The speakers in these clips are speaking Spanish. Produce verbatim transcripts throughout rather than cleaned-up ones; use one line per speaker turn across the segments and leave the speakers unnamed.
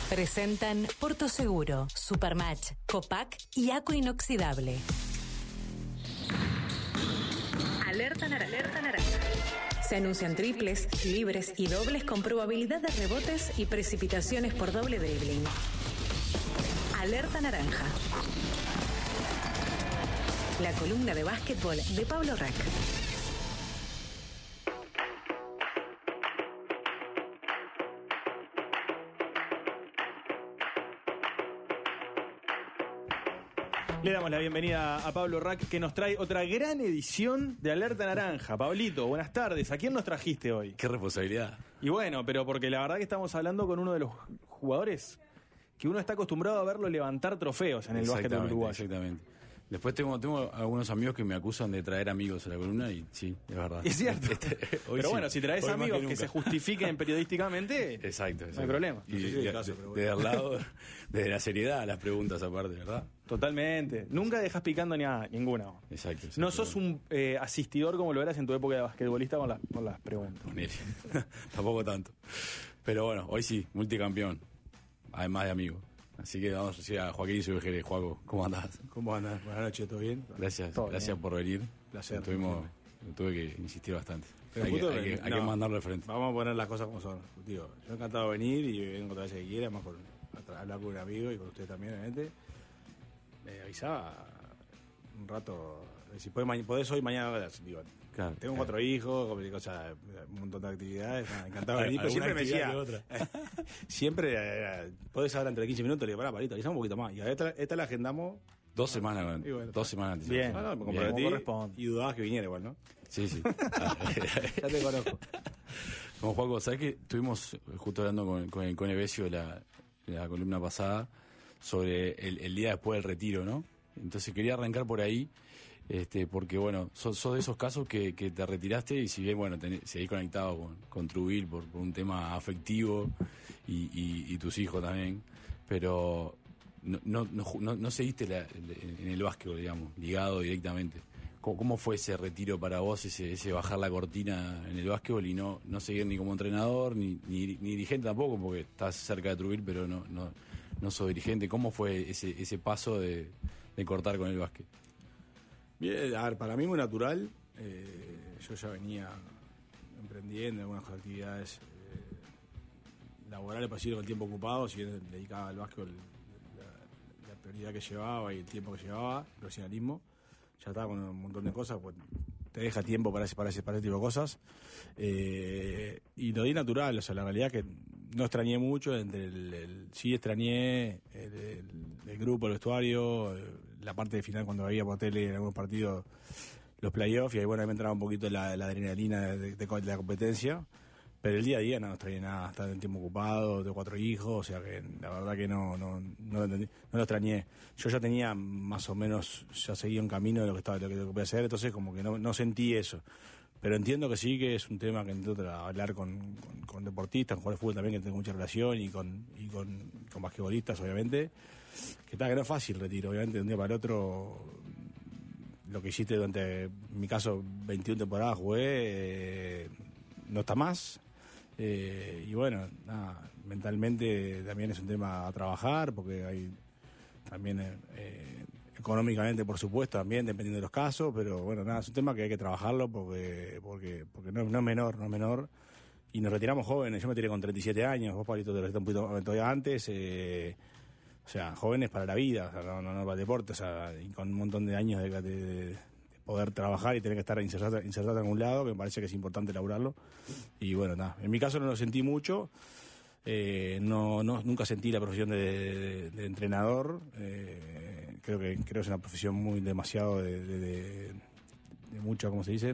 Presentan Porto Seguro, Supermatch, Copac y Aco Inoxidable. Alerta naranja. Alerta naranja. Se anuncian triples, libres y dobles con probabilidad de rebotes y precipitaciones por doble dribbling. Alerta naranja. La columna de básquetbol de Pablo Rack.
Le damos la bienvenida a Pablo Rack, que nos trae otra gran edición de Alerta Naranja. Pablito, buenas tardes. ¿A quién nos trajiste hoy?
Qué responsabilidad.
Y bueno, pero porque la verdad que estamos hablando con uno de los jugadores que uno está acostumbrado a verlo levantar trofeos en el básquet uruguayo.
Exactamente. Después tengo, tengo algunos amigos que me acusan de traer amigos a la columna y sí, es verdad.
Es cierto.
Este,
pero
sí,
bueno, si traes amigos que, que se justifiquen periodísticamente,
exacto, exacto,
no hay problema.
Y de, de, caso, de, desde el lado, desde la seriedad, las preguntas aparte, ¿verdad?
Totalmente. Nunca dejas picando ni a ninguna.
Exacto, exacto.
No sos un eh, asistidor como lo eras en tu época de basquetbolista con, la, con las preguntas.
Tampoco tanto. Pero bueno, hoy sí, multicampeón. Además de amigo. Así que vamos a decir a Joaquín Subejere. Juaco, ¿cómo andás?
¿Cómo andás? Buenas noches, ¿todo bien?
Gracias,
todo
gracias
bien.
por venir.
Placer.
Tuvimos, tuve que insistir bastante.
Pero
hay, que, hay, que, hay
no,
que mandarle al frente.
Vamos a poner las cosas como son. Digo, yo encantado de venir y vengo todas las veces que quiera, más por hablar con un amigo y con usted también, obviamente. Me avisaba un rato, si podés, podés hoy, mañana, digo,
claro,
tengo
claro.
cuatro hijos, o sea, un montón de actividades, nada, encantado de venir, pero siempre me decía, siempre, era, podés hablar entre quince minutos, le digo, pará, parito, avisamos un poquito más, y a esta, esta la agendamos
dos semanas,
y bueno,
dos semanas antes.
Bien,
no, no, me
bien,
comprometí y dudabas que viniera igual, ¿no?
Sí, sí.
Ya te conozco.
Como Juaco, ¿sabés que estuvimos justo hablando con, con, con Evesio la, la columna pasada sobre el, el día después del retiro, ¿no? Entonces quería arrancar por ahí, este, porque bueno, sos, sos de esos casos que, que te retiraste y si bien, bueno, tenés, seguís conectado con, con Trubil por, por un tema afectivo y, y, y tus hijos también, pero no, no, no, no, no seguiste la, en el básquetbol, digamos, ligado directamente. ¿Cómo, cómo fue ese retiro para vos, ese, ese bajar la cortina en el básquetbol y no, no seguir ni como entrenador, ni, ni, ni dirigente tampoco, porque estás cerca de Trubil, pero no, no, no sos dirigente? ¿Cómo fue ese, ese paso de, de cortar con el básquet?
Bien, a ver, para mí muy natural. Eh, yo ya venía emprendiendo algunas actividades eh, laborales para seguir con el tiempo ocupado, si bien dedicaba al básquet la, la prioridad que llevaba y el tiempo que llevaba, el profesionalismo. Ya estaba con un montón de cosas, pues te deja tiempo para ese, para ese, para ese tipo de cosas. Eh, y lo di natural, o sea, la realidad es que no extrañé mucho, entre el, el sí extrañé el, el, el grupo, el vestuario, la parte de final cuando había por tele en algunos partidos los playoffs, y ahí bueno, ahí me entraba un poquito la, la adrenalina de, de, de la competencia. Pero el día a día no extrañé nada, estaba en tiempo ocupado, tengo cuatro hijos, o sea que la verdad que no, no, no, lo, entendí, no lo extrañé. Yo ya tenía más o menos, ya seguía un camino de lo que estaba, lo que, lo que podía hacer, entonces como que no, no sentí eso. Pero entiendo que sí, que es un tema que intento hablar con, con, con deportistas, con jugadores de fútbol también, que tengo mucha relación, y con, y con, con basquetbolistas, obviamente. Que está, que no es fácil retiro, obviamente, de un día para el otro. Lo que hiciste durante, en mi caso, veintiuna temporadas jugué, eh, no está más. Eh, y bueno, nada, mentalmente también es un tema a trabajar, porque hay también eh, económicamente, por supuesto, también dependiendo de los casos, pero bueno, nada, es un tema que hay que trabajarlo porque porque porque no, no es menor, no es menor, y nos retiramos jóvenes. Yo me tiré con treinta y siete años, vos, Pablito, te retiraste un poquito todavía antes, eh, o sea, jóvenes para la vida, o sea, no, no, no para el deporte, o sea, y con un montón de años de, de, de poder trabajar y tener que estar insertado, insertado en algún lado, que me parece que es importante laburarlo. Y bueno, nada, en mi caso no lo sentí mucho, eh, no, no nunca sentí la profesión de, de, de entrenador, eh, creo que creo que es una profesión muy demasiado de, de, de, de mucha, ¿cómo se dice?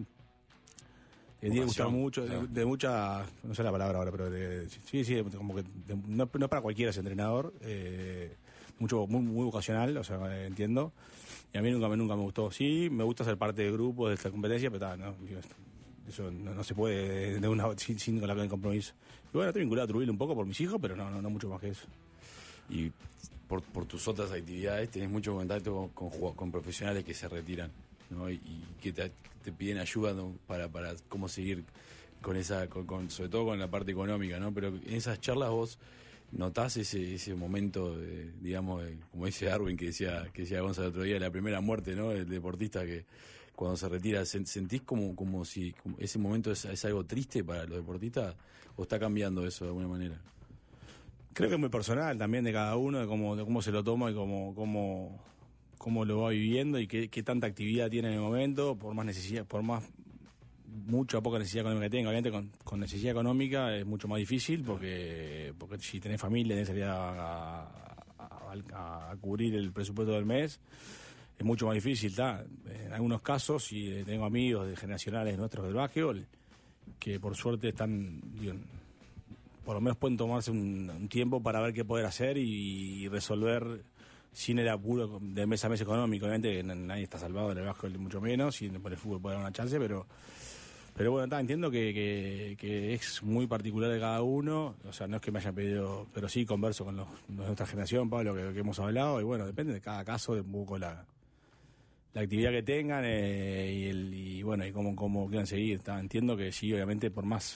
Que tiene que gustar mucho, de, de mucha, no sé la palabra ahora, pero de, sí, sí, como que de, no, no para cualquiera es entrenador, eh, mucho, muy, muy vocacional, o sea, entiendo. Y a mí nunca, nunca me gustó. Sí, me gusta ser parte de grupos de esta competencia, pero ta, no, eso no, no se puede de una sin, sin con la compromiso. Y bueno, estoy vinculado a Trubil un poco por mis hijos, pero no, no, no mucho más que eso.
Y por, por tus otras actividades tenés mucho contacto con, con, con profesionales que se retiran, ¿no? Y, y que te, te piden ayuda, ¿no? para, para cómo seguir con esa, con, con, sobre todo con la parte económica, ¿no? Pero en esas charlas vos ¿notás ese ese momento, de, digamos, de, como dice Darwin, que decía que decía Gonzalo el otro día, la primera muerte, ¿no? El deportista que cuando se retira, ¿sentís como como si como ese momento es, es algo triste para los deportistas o está cambiando eso de alguna manera?
Creo que es muy personal también de cada uno, de cómo, de cómo se lo toma y cómo, cómo, cómo lo va viviendo y qué, qué tanta actividad tiene en el momento, por más necesidad, por más mucha o poca necesidad económica que tenga. Obviamente con, con necesidad económica es mucho más difícil porque porque si tenés familia, tenés que salir a, a, a, a cubrir el presupuesto del mes, es mucho más difícil. ¿tá? En algunos casos, y tengo amigos de generacionales nuestros del básquetbol, que por suerte están, digo, por lo menos pueden tomarse un, un tiempo para ver qué poder hacer y, y resolver sin el apuro de mes a mes económico. Obviamente nadie está salvado en el básquetbol, mucho menos, y por el fútbol puede dar una chance, pero pero bueno, está, entiendo que, que, que es muy particular de cada uno. O sea, no es que me hayan pedido, pero sí converso con los, de nuestra generación, Pablo, que, que hemos hablado, y bueno, depende de cada caso, de un poco la, la actividad que tengan eh, y, el, y bueno, y cómo, cómo quieran seguir. Está, entiendo que sí, obviamente, por más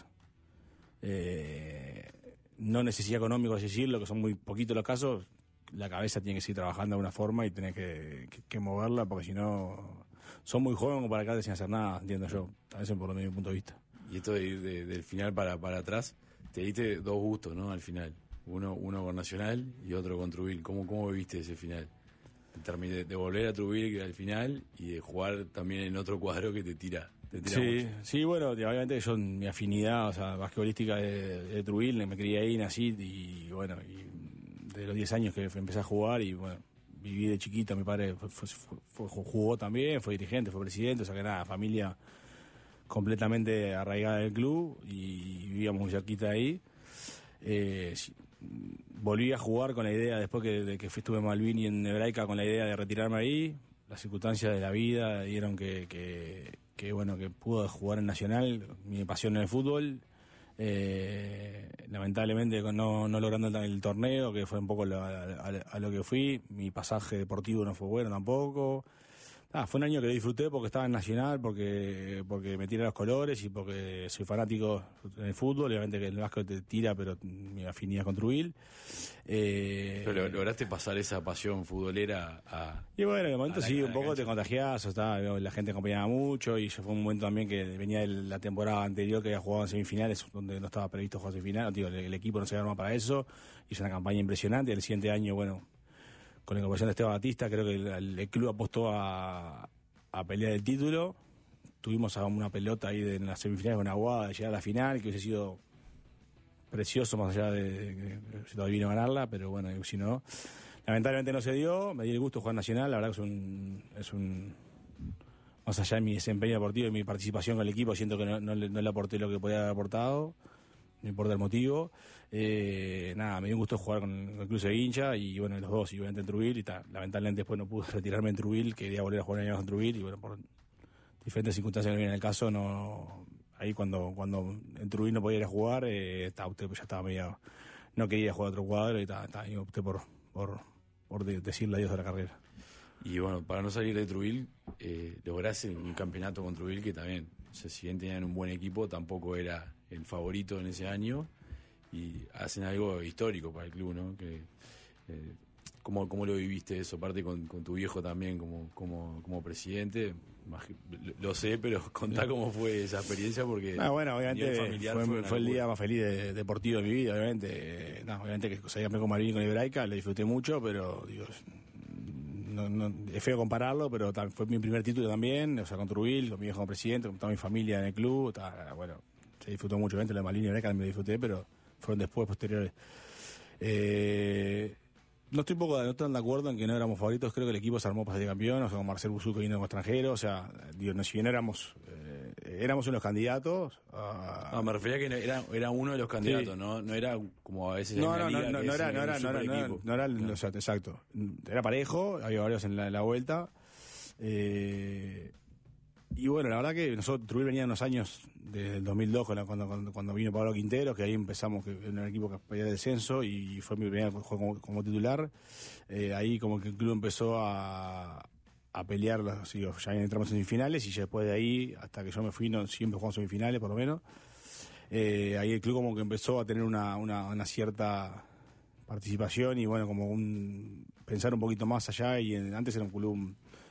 Eh, no necesidad económica, es decirlo, que son muy poquitos los casos, la cabeza tiene que seguir trabajando de alguna forma y tenés que, que, que moverla, porque si no, son muy jóvenes como para quedarte sin hacer nada, entiendo yo, a veces por mi punto de vista.
Y esto de ir de, del final para, para atrás, te diste dos gustos, ¿no? Al final, uno uno con Nacional y otro con Trubil. ¿Cómo, cómo viviste ese final? De, de volver a Trubil, que era el final, y de jugar también en otro cuadro que te tira.
Sí, mucho. sí, bueno, obviamente yo mi afinidad, o sea, basquetbolística de, de Trubil, me crié ahí, nací, y bueno, y de los diez años que empecé a jugar, y bueno, viví de chiquito, mi padre fue, fue, fue, jugó también, fue dirigente, fue presidente, o sea que nada, familia completamente arraigada del club, y vivíamos muy cerquita de ahí. Eh, volví a jugar con la idea, después que, de que estuve en Malvin y en Hebraica, con la idea de retirarme ahí. Las circunstancias de la vida dieron que, que, que bueno, que pude jugar en Nacional, mi pasión en el fútbol. Eh, lamentablemente no, no logrando el, el torneo, que fue un poco lo, a, a, a lo que fui. Mi pasaje deportivo no fue bueno tampoco. Ah, fue un año que lo disfruté porque estaba en Nacional, porque porque me tiré los colores y porque soy fanático en el fútbol. Obviamente que el básquet te tira, pero mi afinidad con Trubil. Eh,
pero lograste pasar esa pasión futbolera a...
Y bueno, en el momento
la,
sí, un poco
cancha.
Te contagiás, o está, la gente acompañaba mucho, y fue un momento también que venía de la temporada anterior, que había jugado en semifinales, donde no estaba previsto jugar semifinales. Digo, el, el equipo no se armó para eso, hizo una campaña impresionante. El siguiente año, bueno, con la incorporación de Esteban Batista, creo que el, el club apostó a, a pelear el título. Tuvimos una pelota ahí de, en las semifinales con Aguada de llegar a la final, que hubiese sido precioso, más allá de, de, de si todavía vino a ganarla, pero bueno, si no, lamentablemente no se dio. Me di el gusto de jugar Nacional, la verdad que es un, es un más allá de mi desempeño deportivo y mi participación con el equipo, siento que no, no, le, no le aporté lo que podía haber aportado, no importa el motivo. Eh, nada, me dio un gusto jugar con, con el Club Seguincha, y bueno, los dos, y obviamente en Trubil, y ta, lamentablemente después no pude retirarme en Trubil, quería volver a jugar años en Trubil, y bueno, por diferentes circunstancias que no vienen el caso, no, ahí cuando cuando en Trubil no podía ir a jugar, eh, ta, usted ya estaba medio, no quería jugar a otro cuadro, y ta, ta, y opté por, por, por de, decirle adiós a la carrera.
Y bueno, para no salir de Trubil, eh, lograste un campeonato con Trubil que también, o sea, si bien tenían un buen equipo, tampoco era el favorito en ese año, y hacen algo histórico para el club, ¿no? Que, eh, ¿cómo, ¿Cómo lo viviste eso? Aparte con, con tu viejo también como, como, como presidente, lo sé, pero contá cómo fue esa experiencia, porque
ah, bueno, obviamente fue, fue, fue el día más feliz de, deportivo de mi vida, obviamente. No, obviamente que salía con Malvin y con Hebraica, lo disfruté mucho, pero digo, no, no, es feo compararlo, pero ta, fue mi primer título también, o sea, con Trubil, con mi viejo como presidente, con toda mi familia en el club, ta, bueno, se disfrutó mucho, obviamente, la de Malvin y Hebraica me lo disfruté, pero fueron después, posteriores. Eh, no estoy un poco no tan de acuerdo en que no éramos favoritos. Creo que el equipo se armó para ser campeón, o sea, con Marcel Busú, que vino como extranjero, o sea, digo, no, si bien éramos eh, éramos unos candidatos a...
No, me refería a que era, era uno de los candidatos, sí. ¿no? No era como a veces
no,
en la
no,
liga,
no, no, no, era, no, era, no, era, no, era, no era, no. O sea, exacto, era parejo, había varios en la, en la vuelta, eh, y bueno, la verdad que nosotros, Trubil venía unos años desde el dos mil dos, cuando, cuando, cuando vino Pablo Quintero, que ahí empezamos que, en un equipo que pedía descenso, y fue mi primer juego como, como titular. Eh, ahí como que el club empezó a, a pelear, así, ya entramos en semifinales, y ya después de ahí, hasta que yo me fui, no, siempre jugamos semifinales por lo menos. Eh, ahí el club como que empezó a tener una, una, una cierta participación y bueno, como un pensar un poquito más allá. Y en, antes era un club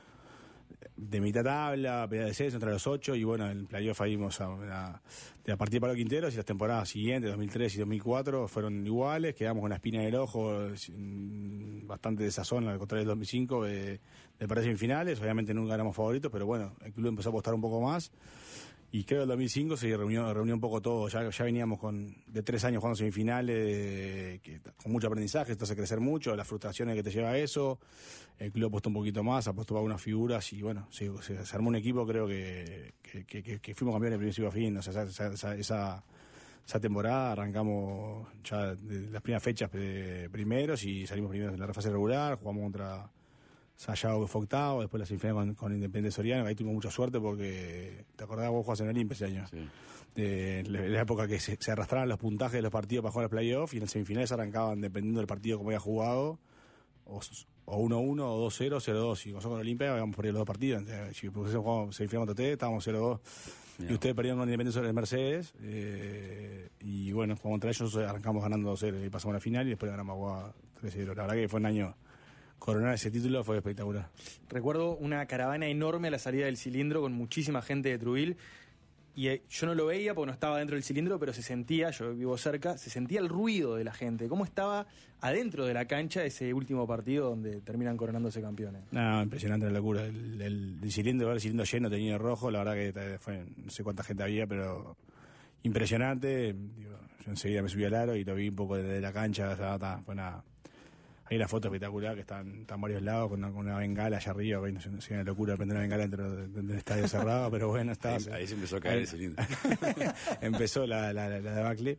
de mitad tabla, pelea de seis entre los ocho, y bueno, en el playoff ahí vimos a, a, a partir de Pablo Quinteros, y las temporadas siguientes, dos mil tres y dos mil cuatro, fueron iguales, quedamos con la espina en el ojo, bastante desazón, al contrario del dos mil cinco, de, de para semifinales. Obviamente nunca éramos favoritos, pero bueno, el club empezó a apostar un poco más, y creo que el dos mil cinco se reunió, reunió un poco todo. Ya, ya veníamos con de tres años jugando semifinales, de, que, con mucho aprendizaje, esto hace crecer mucho, las frustraciones que te lleva a eso. El club apostó un poquito más, apostó para algunas figuras, y bueno, se, se, se armó un equipo. Creo que, que, que, que, que fuimos campeones de principio a fin. O sea, esa, esa, esa, esa temporada arrancamos ya de las primeras fechas de primeros y salimos primeros en la fase regular. Jugamos contra Sayago, que fue octavo, después la semifinal con, con Independiente Soriano, que ahí tuvimos mucha suerte porque, ¿te acordás? Vos jugás en Olimpia ese año. Sí. De, de la época que se, se arrastraban los puntajes de los partidos para jugar al playoff, y en las semifinales arrancaban dependiendo del partido como había jugado, o, o uno uno, o dos cero, cero dos. Y nosotros con Olimpia habíamos perdido los dos partidos. Entonces, si jugamos semifinal contra ustedes, estábamos cero dos. Yeah. Y ustedes perdieron con Independiente sobre el Mercedes. Eh, y bueno, jugamos contra ellos, arrancamos ganando dos cero y pasamos a la final, y después ganamos a tres cero. La verdad que fue un año. Coronar ese título fue espectacular.
Recuerdo una caravana enorme a la salida del cilindro con muchísima gente de Trujillo, y eh, yo no lo veía porque no estaba dentro del cilindro, pero se sentía, yo vivo cerca, se sentía el ruido de la gente. ¿Cómo estaba adentro de la cancha ese último partido donde terminan coronándose campeones?
No, impresionante la locura. El, el, el cilindro, ver el cilindro lleno, tenía rojo, la verdad que fue, no sé cuánta gente había, pero impresionante. Digo, yo enseguida me subí al aro y lo vi un poco desde la cancha, o sea, ta, fue una... Hay una foto espectacular que están, están varios lados con una, con una bengala allá arriba. No sé, no sé, una locura prender una bengala dentro del de estadio cerrado, pero bueno, está.
Ahí, ahí se empezó a caer el cilindro.
Empezó la, la, la, la debacle.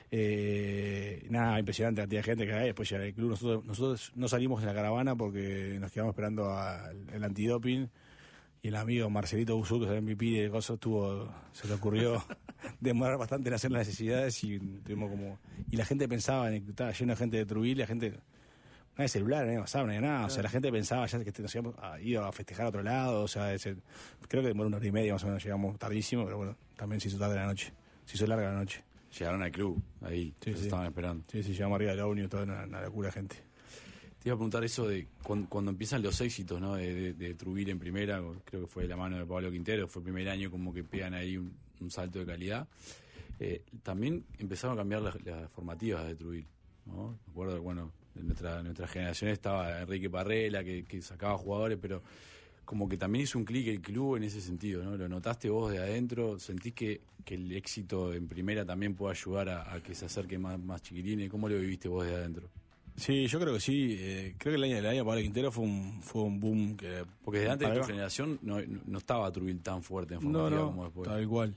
Eh, nada, impresionante la cantidad de gente que hay. Después llega el club. Nosotros, nosotros no salimos en la caravana porque nos quedamos esperando al el antidoping. Y el amigo Marcelito Busú, que es el M V P de cosas, tuvo, se le ocurrió demorar bastante en hacer las necesidades, y tuvimos como. Y la gente pensaba en que estaba lleno de gente de Trujillo, la gente. No hay celular, no hay WhatsApp, no hay nada. O sea, la gente pensaba ya que nos íbamos a ir a festejar a otro lado. O sea, ese, creo que demoró una hora y media más o menos, llegamos tardísimo, pero bueno, también se hizo tarde la noche. Se hizo larga la noche.
Llegaron al club, ahí, sí, sí. Estaban esperando.
Sí, sí, llegamos arriba del ómnibus, toda una, una locura de gente.
Te iba a preguntar eso de cuando, cuando empiezan los éxitos, ¿no? De, de, de Trujillo en primera, creo que fue de la mano de Pablo Quintero, fue el primer año como que pegan ahí un, un salto de calidad. Eh, también empezaron a cambiar las, las formativas de Trujillo, ¿no? Me acuerdo, bueno, en nuestra, nuestra generación estaba Enrique Parrela, que, que sacaba jugadores, pero como que también hizo un clic el club en ese sentido, ¿no? ¿Lo notaste vos de adentro? ¿Sentís que, que el éxito en primera también puede ayudar a, a que se acerque más, más chiquilines? ¿Cómo lo viviste vos de adentro?
Sí, yo creo que sí. Eh, creo que el año del año Pablo Quintero fue un fue un boom. Que
porque desde antes de tu generación no, no estaba Trujillo tan fuerte en formativa
no, no,
como después.
Tal cual.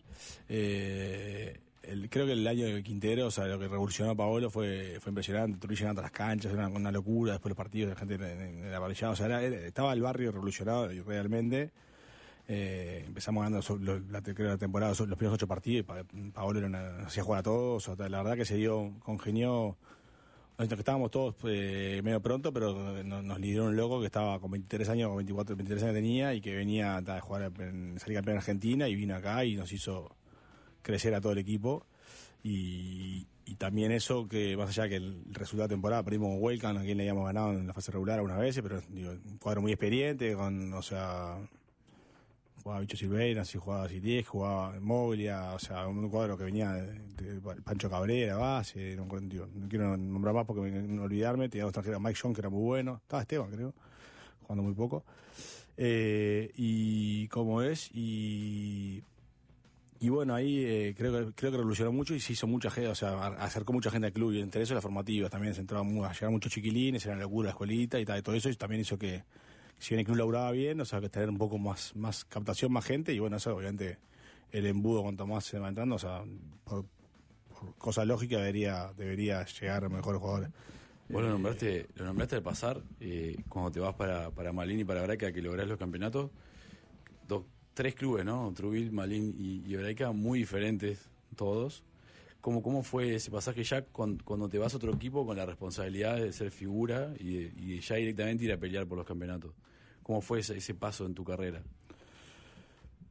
Eh, el, creo que el año de Quintero, o sea, lo que revolucionó a Paolo fue fue impresionante. Trujillo llegando a las canchas, era una, una locura. Después los partidos, la gente en, en, en la parrillada. O sea, era, era, estaba el barrio revolucionado realmente. Eh, empezamos ganando lo, la, creo, la temporada, los primeros ocho partidos, y pa, Paolo era una, nos hacía jugar a todos. O sea, la verdad que se dio, congenió. Nosotros que estábamos todos eh, medio pronto, pero nos, nos lideró un loco que estaba con veintitrés años, con veinticuatro, veintitrés años tenía, y que venía a jugar en salir campeón en Argentina, y vino acá y nos hizo crecer a todo el equipo. Y, y también eso, que más allá que el resultado de temporada, perdimos con Welcome, a quien le habíamos ganado en la fase regular algunas veces, pero digo, un cuadro muy experiente, con, o sea, jugaba Bicho Silveira, así jugaba Silies, jugaba Moglia, o sea, un cuadro que venía de, de Pancho Cabrera, base, no, digo, no quiero nombrar más porque me, no olvidarme, tenía dos extranjeros, Mike John, que era muy bueno, estaba Esteban, creo, jugando muy poco, eh, y como es, y y bueno, ahí eh, creo que creo que revolucionó mucho y se hizo mucha gente, o sea, acercó mucha gente al club, y entre eso las formativas también se entraba a llegar muchos chiquilines, era la locura la escuelita y tal, y todo eso, y también hizo que si bien el club laburaba bien, o sea, que tener un poco más más captación, más gente, y bueno, eso obviamente el embudo cuanto más se va entrando, o sea, por, por cosa lógica debería debería llegar a mejores jugadores.
Vos lo nombraste, lo nombraste al pasar, eh, cuando te vas para, para Malín y para Hebraica, que lográs los campeonatos, dos, tres clubes, ¿no? Trujillo, Malín y, y Hebraica, muy diferentes todos. ¿Cómo, ¿Cómo fue ese pasaje ya con, cuando te vas a otro equipo con la responsabilidad de ser figura y, de, y ya directamente ir a pelear por los campeonatos? ¿Cómo fue ese, ese paso en tu carrera?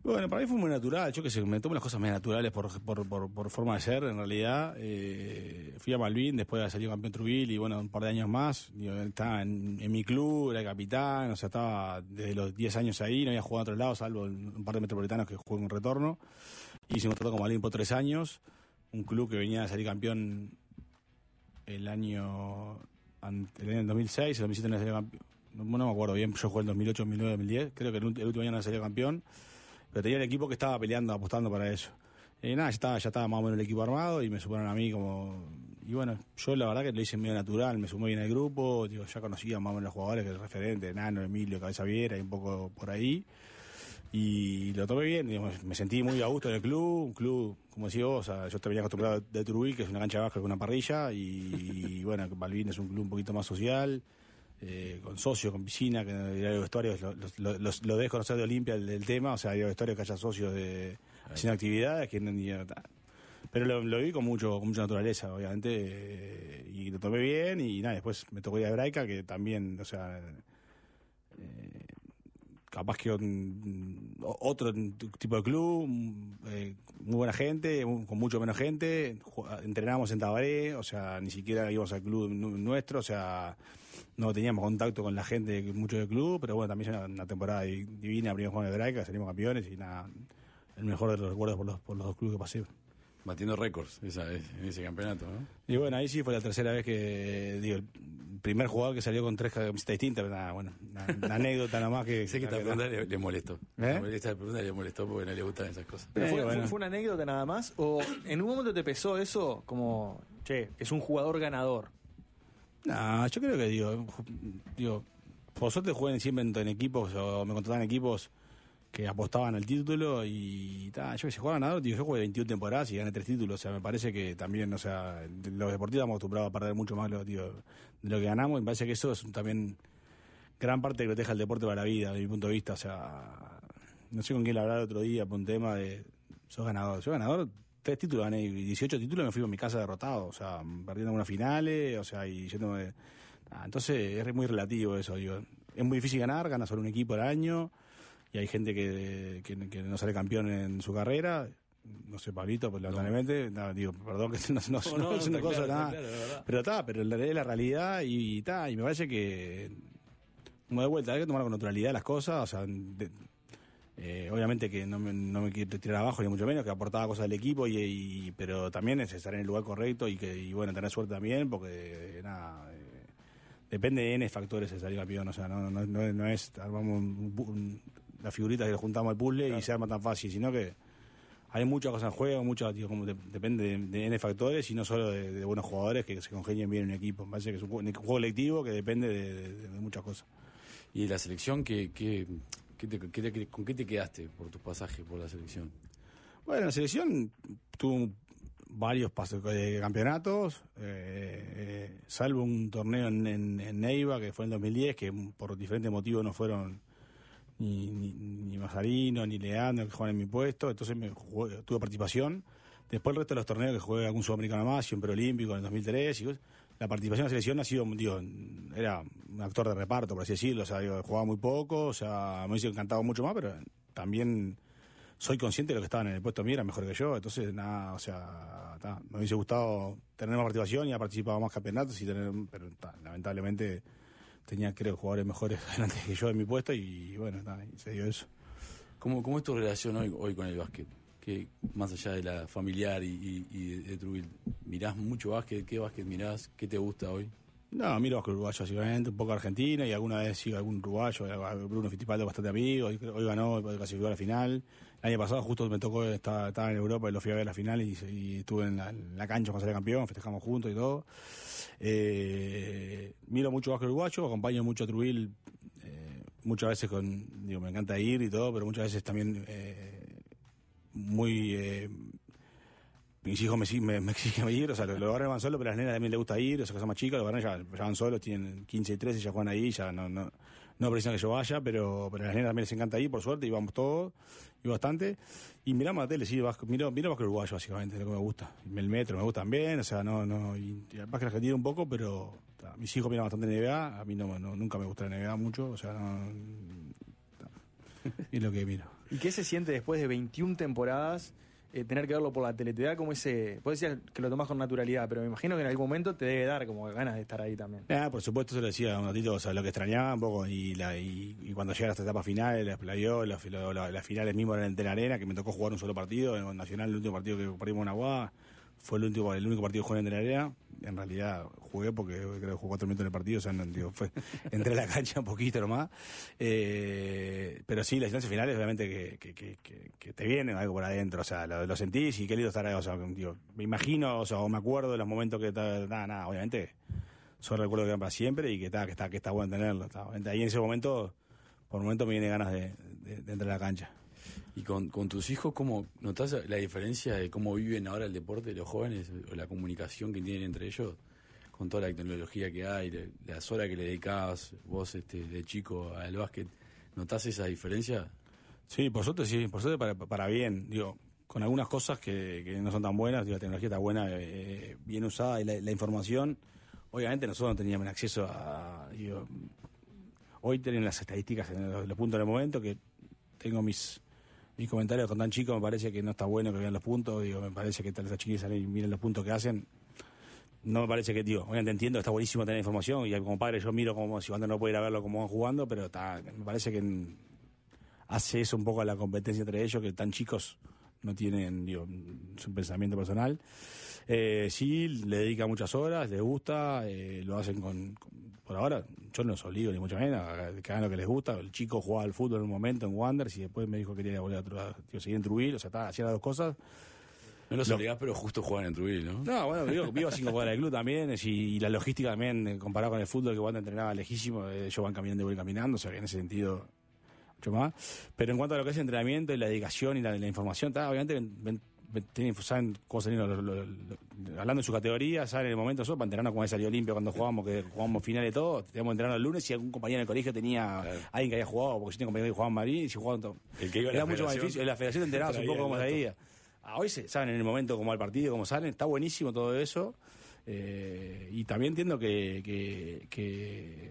Bueno, para mí fue muy natural, yo que sé, me tomo las cosas más naturales por, por, por, por forma de ser, en realidad. Eh, fui a Malvin, después de salir campeón Trujillo y bueno, un par de años más. Digo, estaba en, en mi club, era capitán, o sea, estaba desde los diez años ahí, no había jugado a otro lado, salvo un par de metropolitanos que jugué en retorno. Hice un contrato con Malvin por tres años, un club que venía a salir campeón el año, el año dos mil seis, el dos mil siete no salió campeón. No, no me acuerdo bien, yo jugué en dos mil ocho, dos mil nueve, dos mil diez, creo que el, el último año no salió campeón. Pero tenía el equipo que estaba peleando, apostando para eso. Y nada, ya estaba, ya estaba más o menos el equipo armado y me sumaron a mí como... Y bueno, yo la verdad que lo hice medio natural, me sumé bien al grupo, digo, ya conocía más o menos los jugadores, que el referente, Nano, Emilio, Cabeza Viera y un poco por ahí. Y lo tomé bien, digamos, me sentí muy a gusto en el club, un club, como decís vos, o sea, yo te venía acostumbrado de Trujillo, que es una cancha baja con una parrilla, y, y bueno, Malvin es un club un poquito más social. Eh, con socios, con piscina, que el área de vestuarios lo, lo, lo, lo dejo conocer de Olimpia el, el tema, o sea, hay vestuarios que haya socios de haciendo actividades, que no, ni, pero lo, lo vi con mucho con mucha naturaleza, obviamente, eh, y lo tomé bien, y nada, después me tocó ir a Hebraica, que también, o sea, eh, capaz que un, otro tipo de club, eh, muy buena gente, con mucho menos gente, entrenábamos en Tabaré, o sea, ni siquiera íbamos al club nuestro, o sea, no teníamos contacto con la gente mucho del club, pero bueno, también era una temporada divina, primero jugamos en Hebraica, salimos campeones y nada, el mejor de los recuerdos por los, por los dos clubes que pasé.
Batiendo récords esa, en ese campeonato, ¿no?
Y bueno, ahí sí fue la tercera vez que, digo, el primer jugador que salió con tres camisetas distintas, pero nada, bueno, una, una anécdota nomás que...
Sé que esta pregunta le, le molestó.
¿Eh?
Esta pregunta le molestó porque no le gustan esas cosas.
¿Pero fue,
Eh, bueno.
fue, fue una anécdota nada más? ¿O en un momento te pesó eso como, che, es un jugador ganador?
No, yo creo que, digo, digo por suerte jugué siempre en, en equipos, o me contrataban equipos que apostaban al título y ta, yo que sé, jugaba ganador, digo, yo jugué veintiuna temporadas y gané tres títulos, o sea, me parece que también, o sea, los deportistas estamos acostumbrados a perder mucho más lo, digo, de lo que ganamos, y me parece que eso es también gran parte de lo que te deja el deporte para la vida, desde mi punto de vista, o sea, no sé con quién hablar el otro día por un tema de, sos ganador, soy ganador, tres títulos gané, y dieciocho títulos me fui a mi casa derrotado, o sea, perdiendo algunas finales, o sea, y yéndome, ah, entonces es muy relativo eso, digo, es muy difícil ganar, ganas solo un equipo al año, y hay gente que, que, que no sale campeón en su carrera, no sé, Pablito, pues lamentablemente, no. No, digo, perdón que no, no, no, no, no es una cosa, claro, nada, claro, pero está, pero la, es la realidad y está, y me parece que, como de vuelta, hay que tomar con naturalidad las cosas, o sea, de, eh, obviamente que no me, no me quiero tirar abajo, ni mucho menos, que aportaba cosas al equipo, y, y pero también es estar en el lugar correcto y que y bueno, tener suerte también, porque nada, eh, depende de N factores de salir campeón, o sea, no, no, no, no es, armamos un, un, las figuritas que le juntamos al puzzle, claro, y se arma tan fácil, sino que hay muchas cosas en juego, muchas, tío, como de, depende de, de N factores y no solo de, de buenos jugadores que se congenien bien en un equipo. Me parece que es un, un juego colectivo que depende de, de, de muchas cosas.
¿Y la selección qué, qué, qué te, qué te, con qué te quedaste por tus pasajes por la selección?
Bueno, la selección tuvo varios pasos de campeonatos, eh, eh, salvo un torneo en, en, en Neiva que fue en dos mil diez, que por diferentes motivos no fueron ni, ni, ni Mazarino, ni Leandro, que jugaban en mi puesto, entonces me jugué, tuve participación. Después el resto de los torneos que jugué algún sudamericano más, y un preolímpico en el dos mil tres, y la participación en la selección ha sido, digo, era un actor de reparto, por así decirlo, o sea, digo, jugaba muy poco, o sea, me hubiese encantado mucho más, pero también soy consciente de lo que estaban en el puesto mío, era mejor que yo, entonces nada, o sea, ta, me hubiese gustado tener más participación y haber participado más campeonatos, y tener, pero ta, lamentablemente tenía, creo, jugadores mejores delante que yo en mi puesto, y bueno, ta, y se dio eso.
¿Cómo, cómo es tu relación hoy, hoy con el básquet? Que más allá de la familiar y, y, y de, de Trujillo, ¿mirás mucho básquet? ¿Qué básquet mirás? ¿Qué te gusta hoy?
No, miro básquet uruguayo básicamente, un poco argentino, y alguna vez sigo algún uruguayo, Bruno Fittipaldi, bastante amigo, hoy, hoy ganó, hoy clasificó a la final. El año pasado justo me tocó, estaba, estaba en Europa y lo fui a ver a la final, y, y estuve en la, en la cancha cuando salí campeón, festejamos juntos y todo. Eh, miro mucho básquet uruguayo, acompaño mucho a Trujillo, eh, muchas veces con, digo, me encanta ir y todo, pero muchas veces también eh, muy... Eh, mis hijos me, me, me exigen ir, o sea, los varones van solos, pero a las nenas también les gusta ir, o sea, que son más chicos, los varones ya, ya van solos, tienen quince y trece, ya juegan ahí, ya no, no, no precisan que yo vaya, pero, pero a las nenas también les encanta ir, por suerte, y vamos todos, y bastante, y miramos la tele, sí, vasco, miro, miro básquet uruguayo, básicamente, lo que me gusta, el metro me gusta también, o sea, no, no, y, y el básquet argentino un poco, pero ta, mis hijos miran bastante N B A, a mí no, no nunca me gusta la N B A mucho, o sea, no, ta, es lo que miro.
¿Y qué se siente después de veintiuna temporadas eh, tener que verlo por la tele? Te da como ese... Puedes decir que lo tomás con naturalidad, pero me imagino que en algún momento te debe dar como ganas de estar ahí también.
Ah, por supuesto, se lo decía un ratito, o sea, lo que extrañaba un poco, y, la, y, y cuando llegan a esta etapa final, las playoffs, las, las, las finales mismo en la arena, que me tocó jugar un solo partido, en Nacional, el último partido que perdimos en Aguada, fue el último, el único partido que jugué en la arena. En realidad jugué porque creo que jugué cuatro minutos en el partido, o sea, no, digo, fue, entré a la cancha un poquito nomás. Eh, pero sí, las instancias finales, obviamente, que, que, que, que, que te vienen algo por adentro, o sea, lo, lo sentís y qué lindo estar ahí, o sea, digo, me imagino, o sea, o me acuerdo de los momentos que, nada, nada, obviamente, son recuerdos que quedan para siempre y que está, que está, que está bueno tenerlo. Está, ahí en ese momento, por un momento me viene ganas de, de, de entrar a la cancha.
¿Y con, con tus hijos cómo notas la diferencia de cómo viven ahora el deporte los jóvenes o la comunicación que tienen entre ellos con toda la tecnología que hay, las horas que le dedicabas vos este, de chico al básquet? ¿Notás esa diferencia?
Sí, por suerte sí, por suerte para, para bien, digo, con algunas cosas que, que no son tan buenas, digo, la tecnología está buena, eh, bien usada, y la, la información, obviamente nosotros no teníamos acceso a, digo, hoy tienen las estadísticas en los, los puntos en el momento, que tengo mis mis comentarios con tan chicos, me parece que no está bueno que vean los puntos, digo, me parece que tal vez chiquillos salen y miren los puntos que hacen. No me parece que, digo, obviamente entiendo, está buenísimo tener información, y como padre yo miro como si cuando no puedo ir a verlo como van jugando, pero está, me parece que hace eso un poco a la competencia entre ellos, que tan chicos no tienen, digo, su pensamiento personal. Eh, sí, le dedica muchas horas, les gusta, eh, lo hacen con, con... Por ahora, yo no los obligo ni mucho menos, que hagan lo que les gusta. El chico jugaba al fútbol en un momento en Wanderers y después me dijo que quería volver a, a seguir en Trujillo, o sea, estaba haciendo las dos cosas.
No los
Lo...
obligás, pero justo juegan en Trujillo, ¿no?
No, bueno, vivo, vivo cinco cuadras del club también, y, y la logística también, eh, comparado con el fútbol, que Wander entrenaba lejísimo, eh, ellos van caminando y voy caminando, o sea, que en ese sentido, mucho más. Pero en cuanto a lo que es entrenamiento y la dedicación y la, la información, está, obviamente, ven, ven, Tienen, saben cómo salir, lo, lo, lo, lo, hablando de su categoría, saben en el momento solo para entrenarnos como salió limpio cuando jugábamos, que jugábamos finales y todo, teníamos que entrenar el lunes y algún compañero en el colegio tenía claro. alguien que había jugado, porque yo tenía compañeros que jugaban en Madrid y si jugaban todo.
El que iba
era mucho más difícil, en la federación te enterabas un poco cómo salía. Ah, hoy se, saben en el momento cómo va el partido, cómo salen, está buenísimo todo eso. Eh, y también entiendo que que que,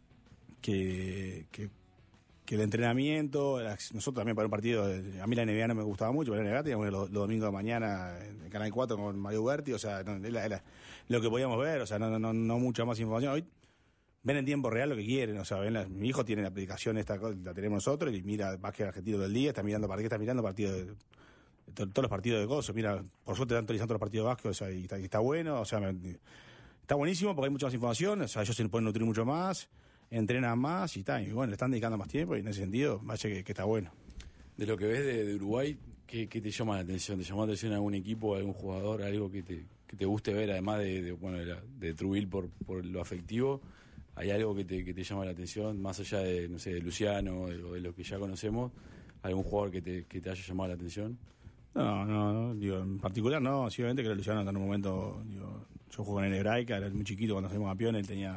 que, que que el entrenamiento, nosotros también para un partido, a mí la N B A no me gustaba mucho, pero la N B A teníamos los, los domingos de mañana en Canal cuatro con Mario Berti, o sea, no, era, era lo que podíamos ver, o sea, no, no, no mucha más información. Hoy ven en tiempo real lo que quieren, o sea, ven la, mi hijo tiene la aplicación esta, la tenemos nosotros, y mira básquet argentino del día, está mirando partidos, está mirando partidos de, de, de todos los partidos de gozo, mira, por suerte están actualizando todos los partidos de básquet, o sea, y está, y está bueno, o sea, me, está buenísimo porque hay mucha más información, o sea, ellos se pueden nutrir mucho más, entrenan más y está, y bueno, le están dedicando más tiempo y en ese sentido, vaya que, que está bueno.
De lo que ves de, de Uruguay, ¿qué, ¿qué te llama la atención? ¿Te llama la atención algún equipo, algún jugador, algo que te, que te guste ver, además de, de bueno, de, la, de Trujillo por, por lo afectivo? ¿Hay algo que te, que te llama la atención, más allá de, no sé, de Luciano o de, de lo que ya conocemos? ¿Algún jugador que te, que te haya llamado la atención?
No, no, no, digo, en particular no, sí, obviamente que Luciano en un momento, digo, yo juego en el Hebraica, era muy chiquito cuando salimos campeones, él tenía...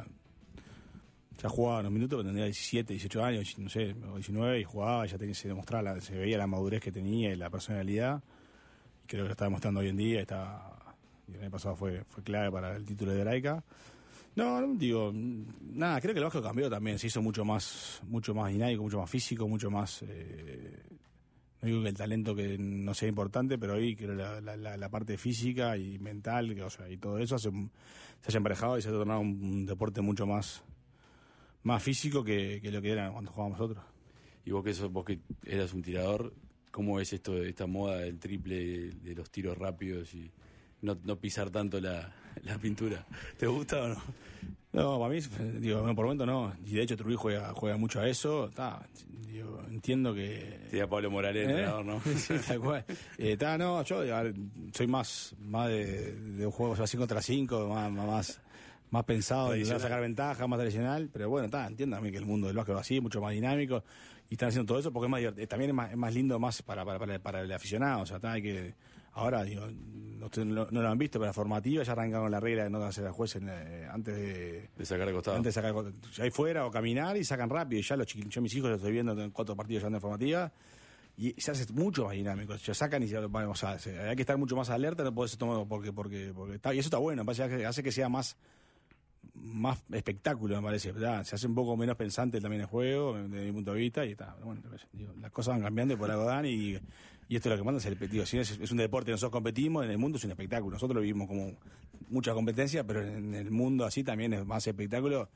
Ya jugaba unos minutos, pero tendría diecisiete, dieciocho años, no sé, diecinueve, y jugaba, ya tenía, se demostraba, la, se veía la madurez que tenía y la personalidad. Y creo que lo está demostrando hoy en día. Está, y el año pasado fue, fue clave para el título de Hebraica. No, no, digo, nada, creo que el básquet cambió también, se hizo mucho más, mucho más dinámico, mucho más físico, mucho más... Eh, no digo que el talento que no sea importante, pero hoy creo la, la, la, la parte física y mental, que, o sea, y todo eso se, se haya emparejado y se ha tornado un, un deporte mucho más... más físico que, que lo que era cuando jugábamos nosotros.
Y vos que sos, vos que eras un tirador, ¿cómo es esto, esta moda del triple, de los tiros rápidos y no, no pisar tanto la, la pintura? ¿Te gusta o no?
No, para mí, digo, por el momento no. Y de hecho Trujillo juega, juega mucho a eso. Tá, digo, entiendo que...
Sí, a Pablo Morales, ¿Eh? entrenador, ¿no?
Sí, tal cual. Eh, tá, no, yo soy más, más de, de un juego así contra cinco, más... más más pensado, de sacar ventaja, más tradicional, pero bueno, está, entiendo también que el mundo del básquet va así, mucho más dinámico, y están haciendo todo eso porque es más divertido, también es más, es más lindo más para, para, para, para el aficionado, o sea, está, hay que, ahora, digo, ustedes no, no lo han visto, pero la formativa ya arrancaron la regla de no hacer a juez en, eh, antes de...
De sacar de costado.
Antes de sacar ahí fuera o caminar y sacan rápido, y ya los chiquillos, yo mis hijos los estoy viendo en cuatro partidos ya en formativa, y se hace mucho más dinámico, se sacan y se, bueno, o sea, hay que estar mucho más alerta, no podés tomar porque, porque, porque está, y eso está bueno, hace que sea más... más espectáculo, me parece, ¿verdad? Se hace un poco menos pensante también el juego, desde mi punto de vista, y está, bueno, digo, las cosas van cambiando y por algo dan, y, y esto es lo que manda, es, el, digo, si es, es un deporte que nosotros competimos, en el mundo es un espectáculo, nosotros lo vivimos como mucha competencia, pero en el mundo así también es más espectáculo,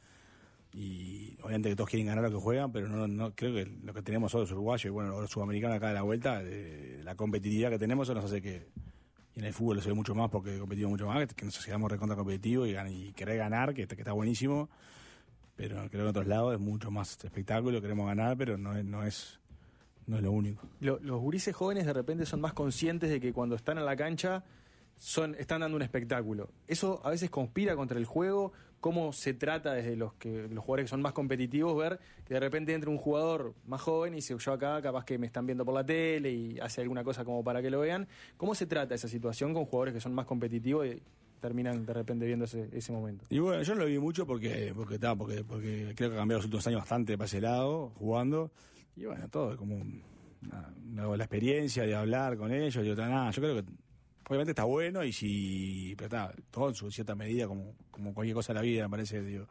y obviamente que todos quieren ganar lo que juegan, pero no, no creo que lo que tenemos nosotros los uruguayos, y bueno, los sudamericanos acá de la vuelta, de, la competitividad que tenemos, eso nos hace que... Y en el fútbol lo se ve mucho más porque competimos mucho más, que, que nos hacemos recontra competitivos y, y querer ganar, que, que está buenísimo. Pero creo que en otros lados es mucho más espectáculo, queremos ganar, pero no es no es, no es lo único.
Lo, los gurises jóvenes de repente son más conscientes de que cuando están en la cancha son están dando un espectáculo. Eso a veces conspira contra el juego. ¿Cómo se trata desde los que los jugadores que son más competitivos ver que de repente entra un jugador más joven y dice, yo acá capaz que me están viendo por la tele y hace alguna cosa como para que lo vean? ¿Cómo se trata esa situación con jugadores que son más competitivos y terminan de repente viendo ese, ese momento?
Y bueno, yo no lo vi mucho porque porque, ta, porque porque creo que ha cambiado los últimos años bastante para ese lado, jugando. Y bueno, todo como una, una, la experiencia de hablar con ellos y otra nada. Yo creo que obviamente está bueno y si pero está todo en su cierta medida como como cualquier cosa de la vida, me parece, digo.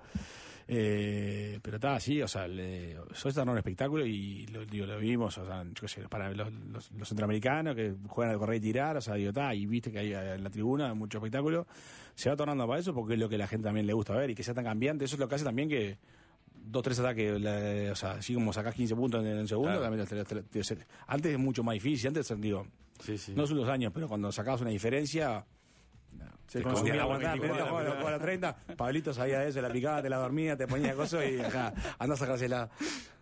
Eh, pero está así, o sea, le, eso está en un espectáculo y lo, digo, lo vimos, o sea, yo qué sé, para los, los, los centroamericanos que juegan al correr y tirar, o sea, digo, está, y viste que hay en la tribuna mucho espectáculo, se va tornando para eso porque es lo que la gente también le gusta ver y que sea tan cambiante, eso es lo que hace también que dos, tres ataques, la, o sea, así como sacás quince puntos en el segundo, claro. También te, te, te, te, antes es mucho más difícil, antes, digo, sí, sí. No son los años, pero cuando sacabas una diferencia... No, se consumía la aguantar, a la treinta, Pablito sabía de eso, la picaba, te la dormía, te ponía cosas y acá, anda a sacársela.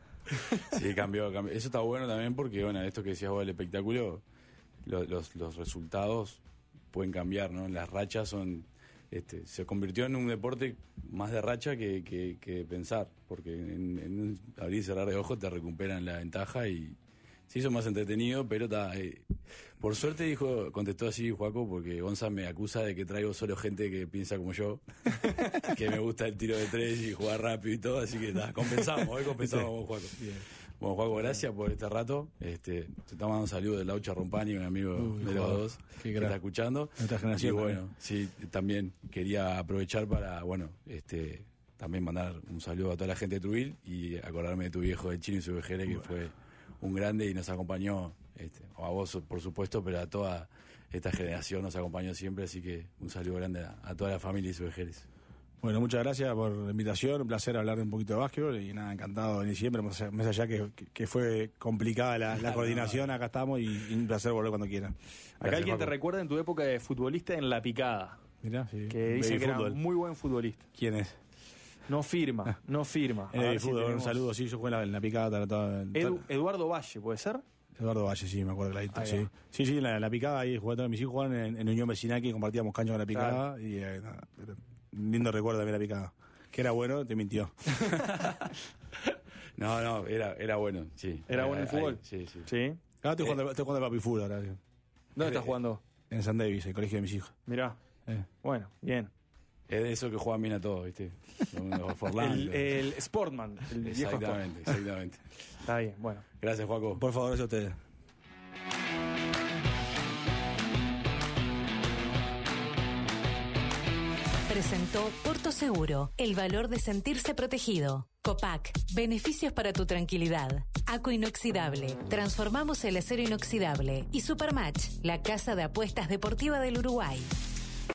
Sí, cambió, cambió. Eso está bueno también porque, bueno, esto que decías vos del espectáculo, los, los, los resultados pueden cambiar, ¿no? Las rachas son... Este, se convirtió en un deporte más de racha que, que, que pensar, porque en, en un abrir y cerrar de ojos te recuperan la ventaja y se hizo más entretenido, pero está... Eh, por suerte dijo, contestó así Juaco, porque Gonza me acusa de que traigo solo gente que piensa como yo, que me gusta el tiro de tres y jugar rápido y todo, así que está, compensamos, hoy compensamos con Juaco. Bien. Bueno, Juaco, gracias por este rato. Este, te está mandando un saludo del Laucha Rompani, un amigo Uy, de los dos que está escuchando.
Nuestra generación.
Y bueno, sí, también quería aprovechar para, bueno, este, también mandar un saludo a toda la gente de Trujillo y acordarme de tu viejo de Chino y su vejera, que bueno. Fue un grande y nos acompañó, este, a vos por supuesto, pero a toda esta generación nos acompañó siempre, así que un saludo grande a, a toda la familia y sus vejeres.
Bueno, muchas gracias por la invitación, un placer hablar un poquito de básquetbol y nada, encantado de venir siempre, más allá que, que fue complicada la, la coordinación, acá estamos y, y un placer volver cuando quieran.
Acá gracias, alguien Paco. Te recuerda en tu época de futbolista en La Picada.
Mirá, sí.
Que dice que era muy buen futbolista.
¿Quién es?
No firma, no firma.
En el fútbol, si un saludo, sí, yo jugué en la, en la Picada. Toda, toda,
Edu, Eduardo Valle, ¿puede ser?
Eduardo Valle, sí, me acuerdo clarito, sí. Sí, sí, en la, en la Picada, ahí jugué todos mis hijos jugaban en, en Unión Vecinal, que compartíamos cancha con la Picada, claro. Y eh, nada, lindo recuerdo de la Picada. Que era bueno, te mintió.
No, no, era, era bueno, sí.
¿Era bueno el fútbol?
Sí, sí.
¿Sí?
Ahora estoy jugando, eh, estoy jugando Papi Fútbol ahora.
¿Dónde estás jugando?
En San Davis, el colegio de mis hijos.
Mirá. Eh. Bueno, bien.
Es de eso que juegan bien a todos, ¿viste?
el, el Sportman, el viejo
Exactamente,
Sport.
exactamente.
Está bien, bueno.
Gracias, Juaco.
Por favor, gracias a ustedes.
Presentó Porto Seguro, el valor de sentirse protegido. Copac, beneficios para tu tranquilidad. Aco Inoxidable, transformamos el acero inoxidable. Y Supermatch, la casa de apuestas deportiva del Uruguay.